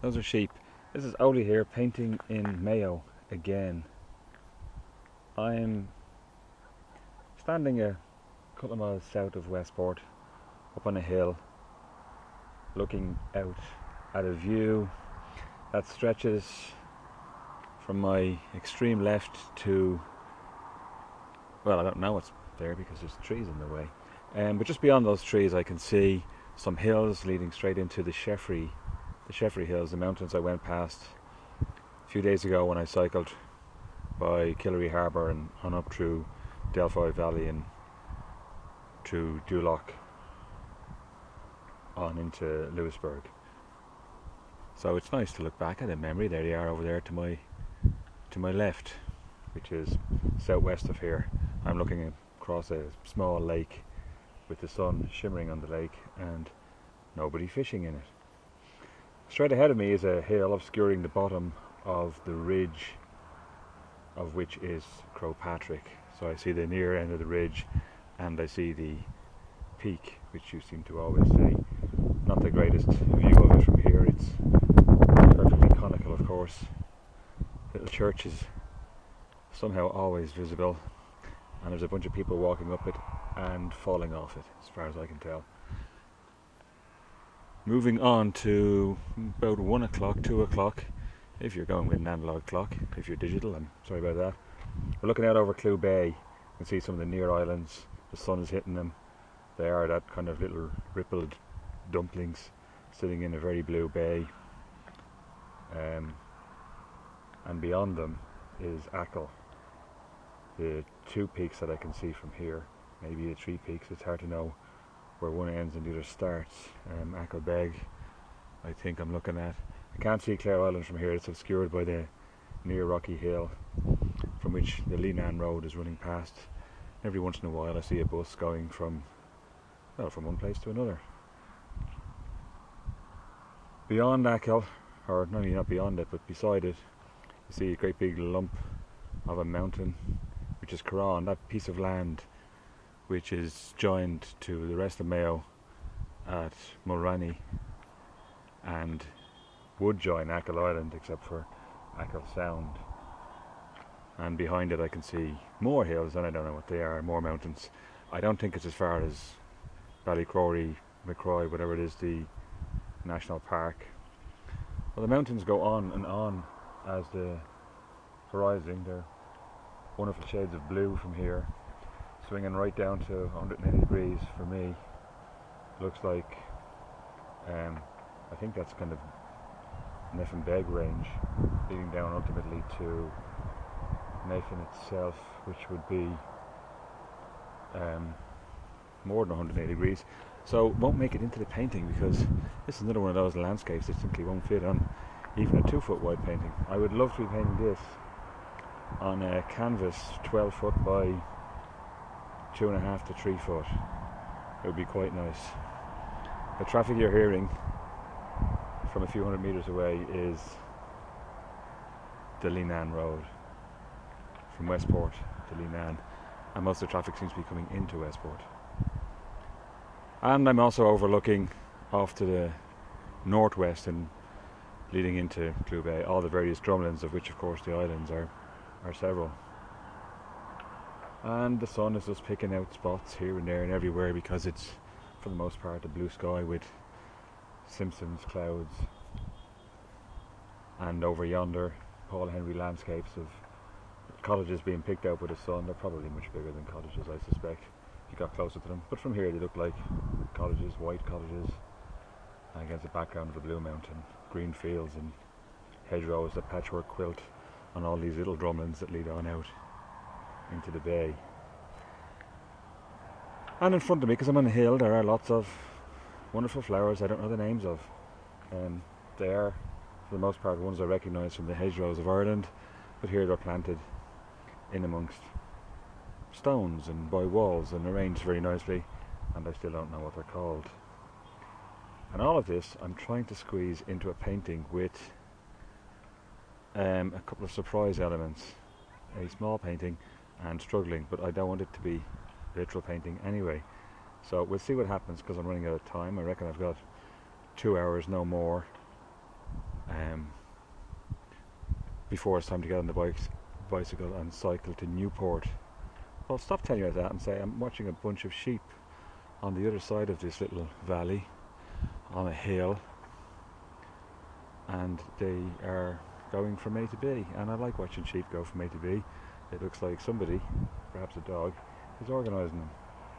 Those are sheep. This is Oli here, painting in Mayo again. I'm standing a couple of miles south of Westport, up on a hill, looking out at a view that stretches from my extreme left to, well, I don't know what's there because there's trees in the way. But just beyond those trees I can see some hills leading straight into the Sheffrey Hills, the mountains I went past a few days ago when I cycled by Killary Harbour and on up through Delphi Valley and through Duloc on into Lewisburg. So it's nice to look back at in memory. There they are over there to my left, which is southwest of here. I'm looking across a small lake with the sun shimmering on the lake and nobody fishing in it. Straight ahead of me is a hill obscuring the bottom of the ridge, of which is Croagh Patrick. So I see the near end of the ridge and I see the peak, which you seem to always say. Not the greatest view of it from here. It's perfectly conical, of course. Little church is somehow always visible, and there's a bunch of people walking up it and falling off it, as far as I can tell. Moving on to about 1 o'clock, 2 o'clock, if you're going with an analog clock. If you're digital, I'm sorry about that. We're looking out over Clew Bay. You can see some of the near islands. The sun is hitting them. They are that kind of little rippled dumplings sitting in a very blue bay. And beyond them is Achill. The two peaks that I can see from here, maybe the three peaks, it's hard to know where one ends and the other starts. Achill Beg, I think I'm looking at. I can't see Clare Island from here. It's obscured by the near rocky hill from which the Leenane Road is running past. Every once in a while I see a bus going from one place to another. Beyond Achill, or not beyond it, but beside it, you see a great big lump of a mountain, which is Carron, that piece of land which is joined to the rest of Mayo at Mulranny and would join Achill Island except for Achill Sound. And behind it I can see more hills, and I don't know what they are, more mountains. I don't think it's as far as Ballycrory, McCroy, whatever it is, the national park. Well, the mountains go on and on as the horizon. They're wonderful shades of blue from here, swinging right down to 180 degrees for me. Looks like, I think that's kind of Nephin Beg range, leading down ultimately to Nephin itself, which would be more than 180 degrees. So won't make it into the painting because this is another one of those landscapes that simply won't fit on even a 2-foot wide painting. I would love to be painting this on a canvas 12 foot by 2.5 to 3 foot. It would be quite nice. The traffic you're hearing from a few hundred meters away is the Leenane Road from Westport to Leenane, and most of the traffic seems to be coming into Westport. And I'm also overlooking off to the northwest and leading into Clew Bay all the various drumlins, of which of course the islands are several. And the sun is just picking out spots here and there and everywhere because it's for the most part a blue sky with Simpsons clouds. And over yonder, Paul Henry landscapes of cottages being picked out by the sun. They're probably much bigger than cottages, I suspect, if you got closer to them. But from here they look like cottages, white cottages, against the background of the blue mountain, green fields and hedgerows that patchwork quilt on all these little drumlins that lead on out into the bay. And in front of me, because I'm on a hill, there are lots of wonderful flowers I don't know the names of. They are, for the most part, ones I recognise from the hedgerows of Ireland, but here they're planted in amongst stones and by walls and arranged very nicely, and I still don't know what they're called. And all of this I'm trying to squeeze into a painting with a couple of surprise elements. A small painting and struggling, but I don't want it to be literal painting anyway. So we'll see what happens because I'm running out of time. I reckon I've got 2 hours, no more, before it's time to get on the bicycle and cycle to Newport. I'll stop telling you that and say I'm watching a bunch of sheep on the other side of this little valley on a hill, and they are going from A to B, and I like watching sheep go from A to B. It looks like somebody, perhaps a dog, is organising them.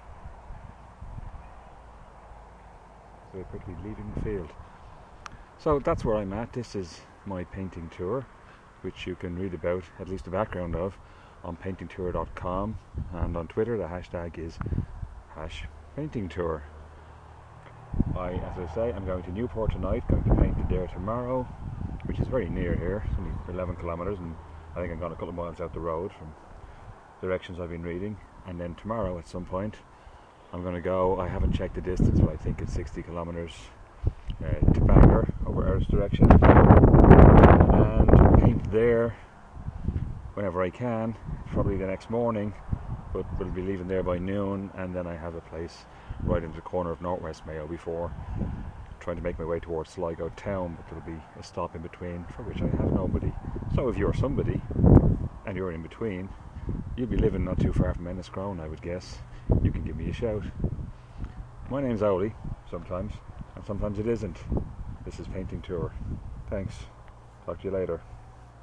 So they're quickly leaving the field. So that's where I'm at. This is my painting tour, which you can read about, at least the background of, on paintingtour.com, and on Twitter the hashtag is #paintingtour. As I say, I'm going to Newport tonight, going to paint there tomorrow, which is very near here. It's only 11 kilometres, and I think I'm going a couple of miles out the road from directions I've been reading. And then tomorrow at some point I'm going to go, I haven't checked the distance, but I think it's 60 kilometres to Bangor, over Erris direction, and paint there whenever I can, probably the next morning, but we'll be leaving there by noon, and then I have a place right into the corner of Northwest Mayo before trying to make my way towards Sligo town, but there'll be a stop in between for which I have nobody. So if you're somebody and you're in between, you'll be living not too far from Enniscrone, I would guess. You can give me a shout. My name's Oli, sometimes, and sometimes it isn't. This is Painting Tour. Thanks. Talk to you later.